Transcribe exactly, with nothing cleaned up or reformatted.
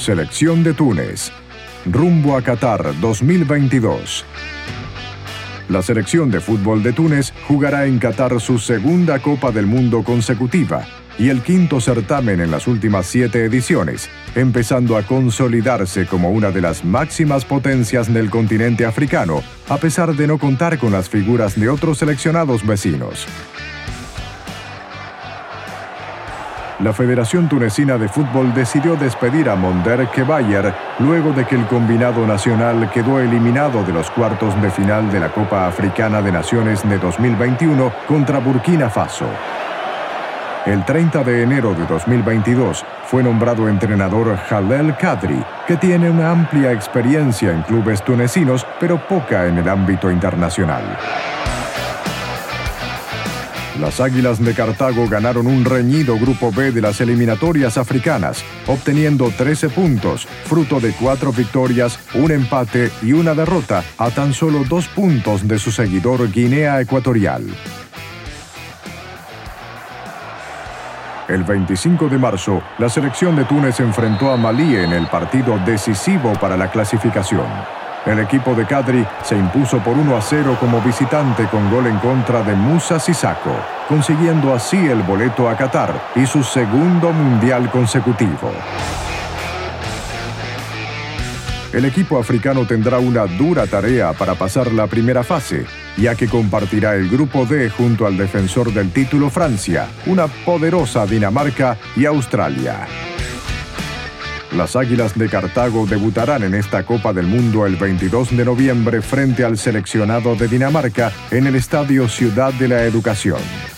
Selección de Túnez. Rumbo a Qatar dos mil veintidós. La selección de fútbol de Túnez jugará en Qatar su segunda Copa del Mundo consecutiva y el quinto certamen en las últimas siete ediciones, empezando a consolidarse como una de las máximas potencias del continente africano, a pesar de no contar con las figuras de otros seleccionados vecinos. La Federación Tunecina de Fútbol decidió despedir a Monder Kebayer luego de que el combinado nacional quedó eliminado de los cuartos de final de la Copa Africana de Naciones de dos mil veintiuno contra Burkina Faso. El treinta de enero de dos mil veintidós fue nombrado entrenador Khalel Kadri, que tiene una amplia experiencia en clubes tunecinos, pero poca en el ámbito internacional. Las Águilas de Cartago ganaron un reñido Grupo B de las eliminatorias africanas, obteniendo trece puntos, fruto de cuatro victorias, un empate y una derrota, a tan solo dos puntos de su seguidor Guinea Ecuatorial. El veinticinco de marzo, la selección de Túnez enfrentó a Malí en el partido decisivo para la clasificación. El equipo de Kadri se impuso por uno a cero como visitante con gol en contra de Musa Sissako, consiguiendo así el boleto a Qatar y su segundo mundial consecutivo. El equipo africano tendrá una dura tarea para pasar la primera fase, ya que compartirá el Grupo D junto al defensor del título Francia, una poderosa Dinamarca y Australia. Las Águilas de Cartago debutarán en esta Copa del Mundo el veintidós de noviembre frente al seleccionado de Dinamarca en el Estadio Ciudad de la Educación.